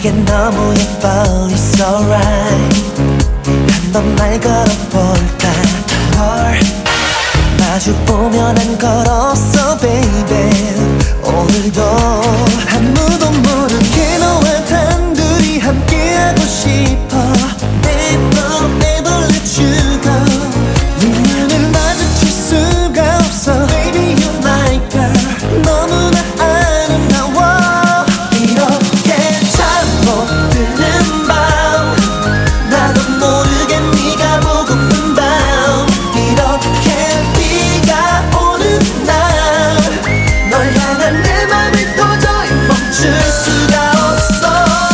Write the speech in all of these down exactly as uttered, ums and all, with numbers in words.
내게 너무 예뻐 It's alright 한번 말 걸어볼까 널 마주보면 안 걸었어 baby 오늘도 아무도 모르게 너와 단둘이 함께하고 싶어 Never never let you go 네 눈을 마주칠 수가 없어 Baby you're my girl 너무나 아름다워 이렇게 잠 못 드는 밤 나도 모르게 네가 보고픈 밤 이렇게 비가 오는 날 널 향한 내 맘을 도저히 멈출 수가 없어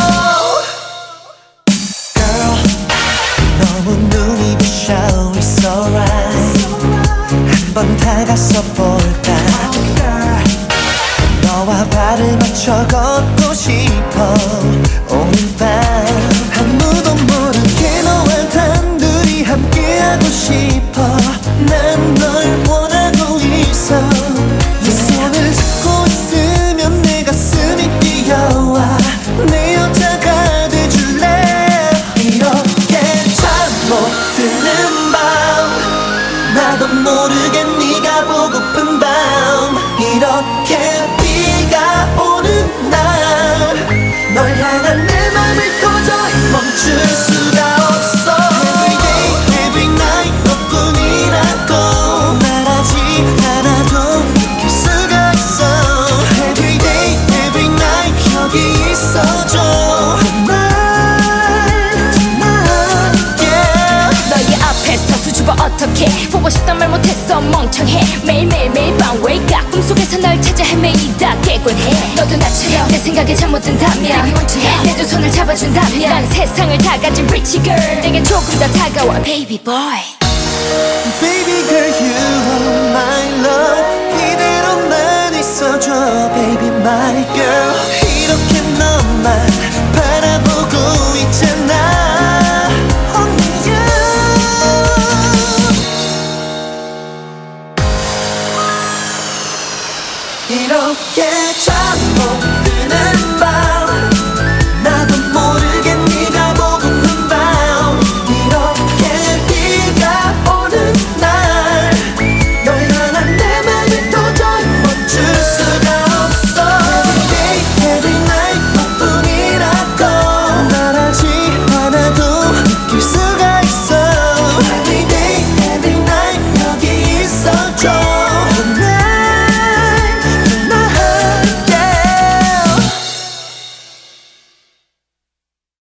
Girl 너무 눈이 부셔 It's alright 한번 다가서 볼까 너와 발을 맞춰 걷고 싶어 오늘 밤 아무도 모르게 너와 단둘이 함께하고 싶어 난 널 원하고 있어 네 손을 잡고 있으면 내 가슴이 뛰어와 내 여자가 돼줄래 이렇게 잠 못 드는 밤 나도 모르게 네가 보고픈 밤 이렇게 비가 오는 날 널 향한 내 맘을 도저히 멈출 수가 없어 Every day, every night 너뿐이라고 말하지 않아도 느낄 수가 있어 Every day, every night 여기 있어줘 Tonight, tonight, yeah 너의 앞에서 수줍어 어떡해 보고 싶단 말 못했어 멍청해 매일매일 매일 밤 wake up 꿈속에서 널 찾아 헤매이다 깨곤 해 너도 나처럼 내 생각에 잠 못 든다면 내 두 손을 잡아준다면 난 세상을 다 가진 pretty girl 내게 조금 더 다가와 baby boy Baby girl you are